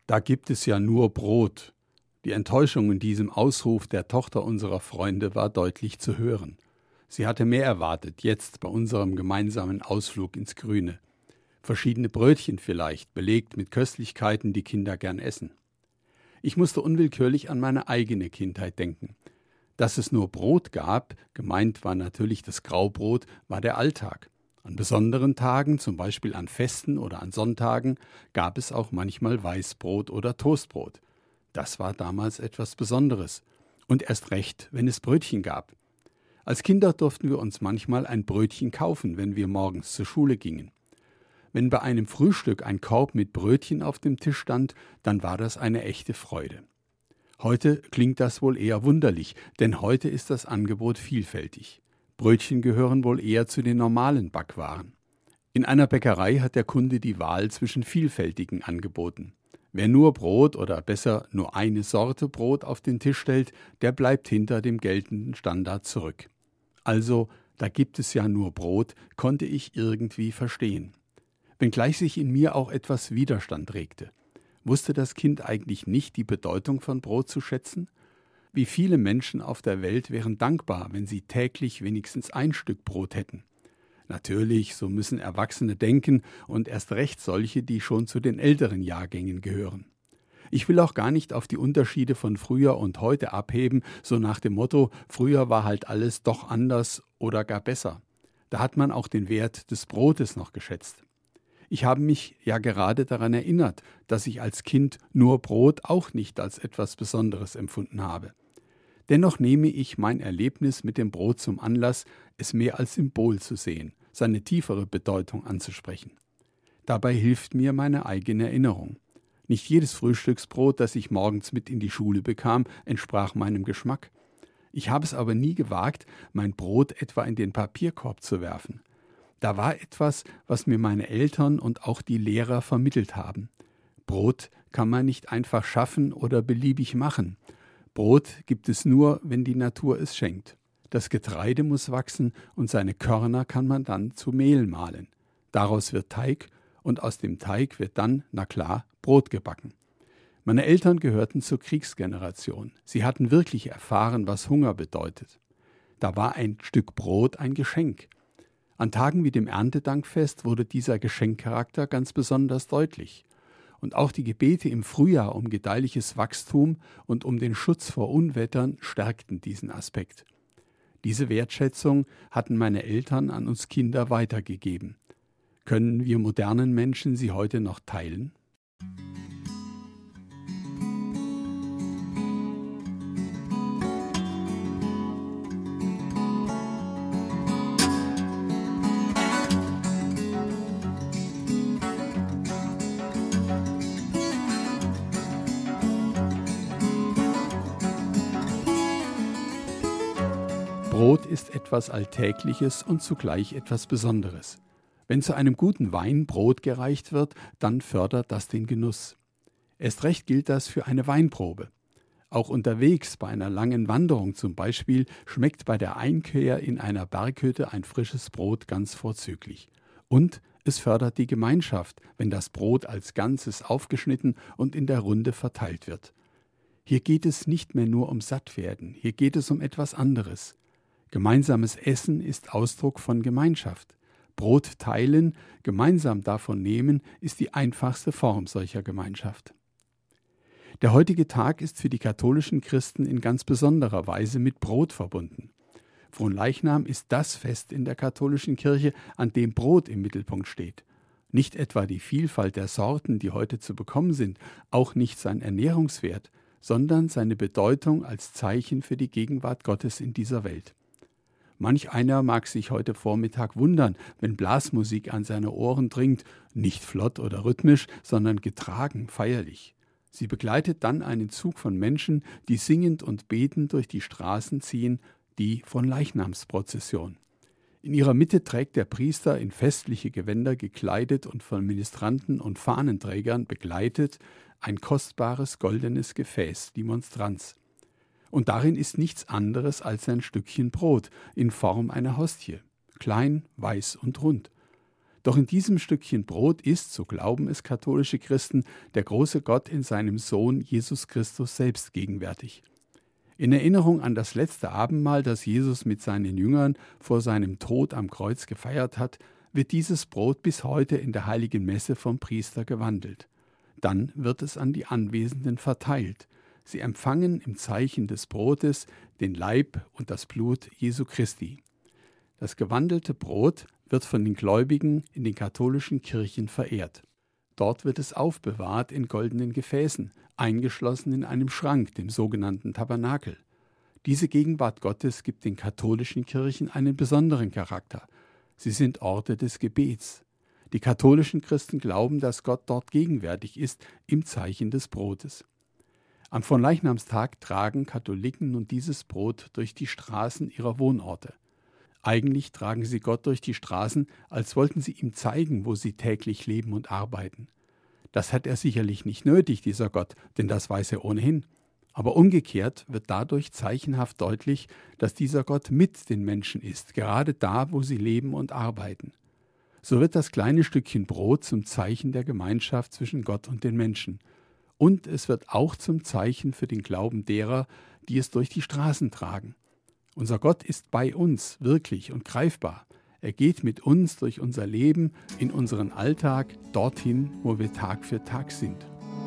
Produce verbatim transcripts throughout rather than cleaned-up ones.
Da gibt es ja nur Brot. Die Enttäuschung in diesem Ausruf der Tochter unserer Freunde war deutlich zu hören. Sie hatte mehr erwartet, jetzt bei unserem gemeinsamen Ausflug ins Grüne. Verschiedene Brötchen vielleicht, belegt mit Köstlichkeiten, die Kinder gern essen. Ich musste unwillkürlich an meine eigene Kindheit denken. Dass es nur Brot gab, gemeint war natürlich das Graubrot, war der Alltag. An besonderen Tagen, zum Beispiel an Festen oder an Sonntagen, gab es auch manchmal Weißbrot oder Toastbrot. Das war damals etwas Besonderes. Und erst recht, wenn es Brötchen gab. Als Kinder durften wir uns manchmal ein Brötchen kaufen, wenn wir morgens zur Schule gingen. Wenn bei einem Frühstück ein Korb mit Brötchen auf dem Tisch stand, dann war das eine echte Freude. Heute klingt das wohl eher wunderlich, denn heute ist das Angebot vielfältig. Brötchen gehören wohl eher zu den normalen Backwaren. In einer Bäckerei hat der Kunde die Wahl zwischen vielfältigen Angeboten. Wer nur Brot oder besser nur eine Sorte Brot auf den Tisch stellt, der bleibt hinter dem geltenden Standard zurück. Also, da gibt es ja nur Brot, konnte ich irgendwie verstehen. Wenngleich sich in mir auch etwas Widerstand regte. Wusste das Kind eigentlich nicht die Bedeutung von Brot zu schätzen? Wie viele Menschen auf der Welt wären dankbar, wenn sie täglich wenigstens ein Stück Brot hätten. Natürlich, so müssen Erwachsene denken und erst recht solche, die schon zu den älteren Jahrgängen gehören. Ich will auch gar nicht auf die Unterschiede von früher und heute abheben, so nach dem Motto, früher war halt alles doch anders oder gar besser. Da hat man auch den Wert des Brotes noch geschätzt. Ich habe mich ja gerade daran erinnert, dass ich als Kind nur Brot auch nicht als etwas Besonderes empfunden habe. Dennoch nehme ich mein Erlebnis mit dem Brot zum Anlass, es mehr als Symbol zu sehen, seine tiefere Bedeutung anzusprechen. Dabei hilft mir meine eigene Erinnerung. Nicht jedes Frühstücksbrot, das ich morgens mit in die Schule bekam, entsprach meinem Geschmack. Ich habe es aber nie gewagt, mein Brot etwa in den Papierkorb zu werfen. Da war etwas, was mir meine Eltern und auch die Lehrer vermittelt haben. Brot kann man nicht einfach schaffen oder beliebig machen. Brot gibt es nur, wenn die Natur es schenkt. Das Getreide muss wachsen und seine Körner kann man dann zu Mehl mahlen. Daraus wird Teig und aus dem Teig wird dann, na klar, Brot gebacken. Meine Eltern gehörten zur Kriegsgeneration. Sie hatten wirklich erfahren, was Hunger bedeutet. Da war ein Stück Brot ein Geschenk. An Tagen wie dem Erntedankfest wurde dieser Geschenkcharakter ganz besonders deutlich. Und auch die Gebete im Frühjahr um gedeihliches Wachstum und um den Schutz vor Unwettern stärkten diesen Aspekt. Diese Wertschätzung hatten meine Eltern an uns Kinder weitergegeben. Können wir modernen Menschen sie heute noch teilen? Brot ist etwas Alltägliches und zugleich etwas Besonderes. Wenn zu einem guten Wein Brot gereicht wird, dann fördert das den Genuss. Erst recht gilt das für eine Weinprobe. Auch unterwegs bei einer langen Wanderung zum Beispiel schmeckt bei der Einkehr in einer Berghütte ein frisches Brot ganz vorzüglich. Und es fördert die Gemeinschaft, wenn das Brot als Ganzes aufgeschnitten und in der Runde verteilt wird. Hier geht es nicht mehr nur um Sattwerden, hier geht es um etwas anderes. Gemeinsames Essen ist Ausdruck von Gemeinschaft. Brot teilen, gemeinsam davon nehmen, ist die einfachste Form solcher Gemeinschaft. Der heutige Tag ist für die katholischen Christen in ganz besonderer Weise mit Brot verbunden. Fronleichnam ist das Fest in der katholischen Kirche, an dem Brot im Mittelpunkt steht. Nicht etwa die Vielfalt der Sorten, die heute zu bekommen sind, auch nicht sein Ernährungswert, sondern seine Bedeutung als Zeichen für die Gegenwart Gottes in dieser Welt. Manch einer mag sich heute Vormittag wundern, wenn Blasmusik an seine Ohren dringt, nicht flott oder rhythmisch, sondern getragen, feierlich. Sie begleitet dann einen Zug von Menschen, die singend und betend durch die Straßen ziehen, die Fronleichnamsprozession. In ihrer Mitte trägt der Priester in festliche Gewänder gekleidet und von Ministranten und Fahnenträgern begleitet ein kostbares goldenes Gefäß, die Monstranz. Und darin ist nichts anderes als ein Stückchen Brot in Form einer Hostie, klein, weiß und rund. Doch in diesem Stückchen Brot ist, so glauben es katholische Christen, der große Gott in seinem Sohn Jesus Christus selbst gegenwärtig. In Erinnerung an das letzte Abendmahl, das Jesus mit seinen Jüngern vor seinem Tod am Kreuz gefeiert hat, wird dieses Brot bis heute in der heiligen Messe vom Priester gewandelt. Dann wird es an die Anwesenden verteilt. Sie empfangen im Zeichen des Brotes den Leib und das Blut Jesu Christi. Das gewandelte Brot wird von den Gläubigen in den katholischen Kirchen verehrt. Dort wird es aufbewahrt in goldenen Gefäßen, eingeschlossen in einem Schrank, dem sogenannten Tabernakel. Diese Gegenwart Gottes gibt den katholischen Kirchen einen besonderen Charakter. Sie sind Orte des Gebets. Die katholischen Christen glauben, dass Gott dort gegenwärtig ist, im Zeichen des Brotes. Am Fronleichnamstag tragen Katholiken nun dieses Brot durch die Straßen ihrer Wohnorte. Eigentlich tragen sie Gott durch die Straßen, als wollten sie ihm zeigen, wo sie täglich leben und arbeiten. Das hat er sicherlich nicht nötig, dieser Gott, denn das weiß er ohnehin. Aber umgekehrt wird dadurch zeichenhaft deutlich, dass dieser Gott mit den Menschen ist, gerade da, wo sie leben und arbeiten. So wird das kleine Stückchen Brot zum Zeichen der Gemeinschaft zwischen Gott und den Menschen. Und es wird auch zum Zeichen für den Glauben derer, die es durch die Straßen tragen. Unser Gott ist bei uns, wirklich und greifbar. Er geht mit uns durch unser Leben, in unseren Alltag, dorthin, wo wir Tag für Tag sind.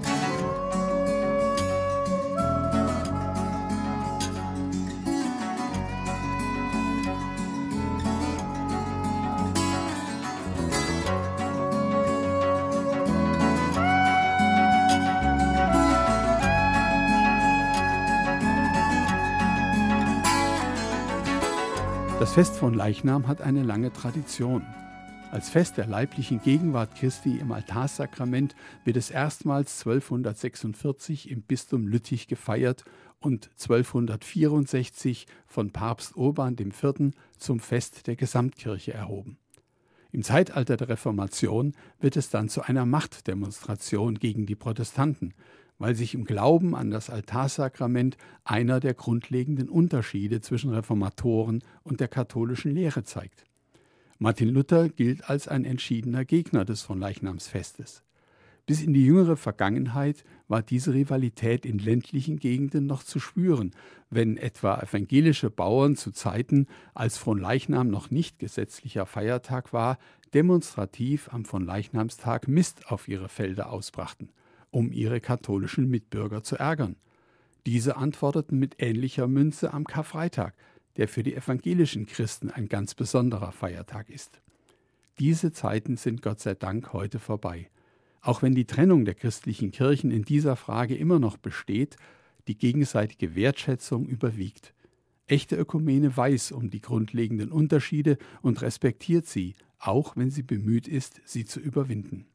Das Fest von Leichnam hat eine lange Tradition. Als Fest der leiblichen Gegenwart Christi im Altarsakrament wird es erstmals zwölfhundertsechsundvierzig im Bistum Lüttich gefeiert und zwölfhundertvierundsechzig von Papst Urban der Vierte. Zum Fest der Gesamtkirche erhoben. Im Zeitalter der Reformation wird es dann zu einer Machtdemonstration gegen die Protestanten, weil sich im Glauben an das Altarsakrament einer der grundlegenden Unterschiede zwischen Reformatoren und der katholischen Lehre zeigt. Martin Luther gilt als ein entschiedener Gegner des Fronleichnamsfestes. Bis in die jüngere Vergangenheit war diese Rivalität in ländlichen Gegenden noch zu spüren, wenn etwa evangelische Bauern zu Zeiten, als Fronleichnam noch nicht gesetzlicher Feiertag war, demonstrativ am Fronleichnamstag Mist auf ihre Felder ausbrachten, um ihre katholischen Mitbürger zu ärgern. Diese antworteten mit ähnlicher Münze am Karfreitag, der für die evangelischen Christen ein ganz besonderer Feiertag ist. Diese Zeiten sind Gott sei Dank heute vorbei. Auch wenn die Trennung der christlichen Kirchen in dieser Frage immer noch besteht, die gegenseitige Wertschätzung überwiegt. Echte Ökumene weiß um die grundlegenden Unterschiede und respektiert sie, auch wenn sie bemüht ist, sie zu überwinden.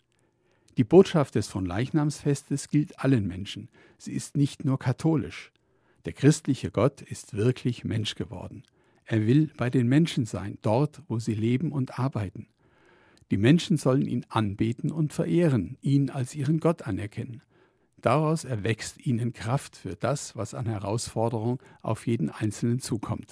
Die Botschaft des Fronleichnamsfestes gilt allen Menschen. Sie ist nicht nur katholisch. Der christliche Gott ist wirklich Mensch geworden. Er will bei den Menschen sein, dort, wo sie leben und arbeiten. Die Menschen sollen ihn anbeten und verehren, ihn als ihren Gott anerkennen. Daraus erwächst ihnen Kraft für das, was an Herausforderung auf jeden Einzelnen zukommt.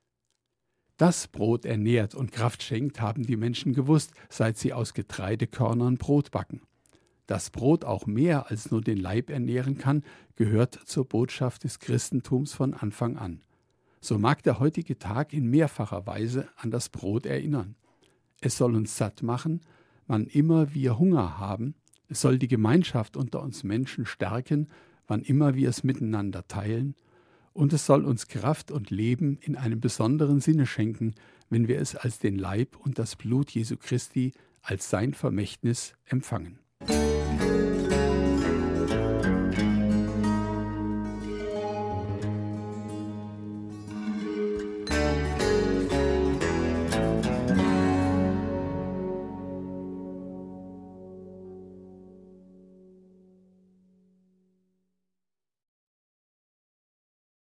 Das Brot ernährt und Kraft schenkt, haben die Menschen gewusst, seit sie aus Getreidekörnern Brot backen. Dass Brot auch mehr als nur den Leib ernähren kann, gehört zur Botschaft des Christentums von Anfang an. So mag der heutige Tag in mehrfacher Weise an das Brot erinnern. Es soll uns satt machen, wann immer wir Hunger haben. Es soll die Gemeinschaft unter uns Menschen stärken, wann immer wir es miteinander teilen. Und es soll uns Kraft und Leben in einem besonderen Sinne schenken, wenn wir es als den Leib und das Blut Jesu Christi, als sein Vermächtnis empfangen.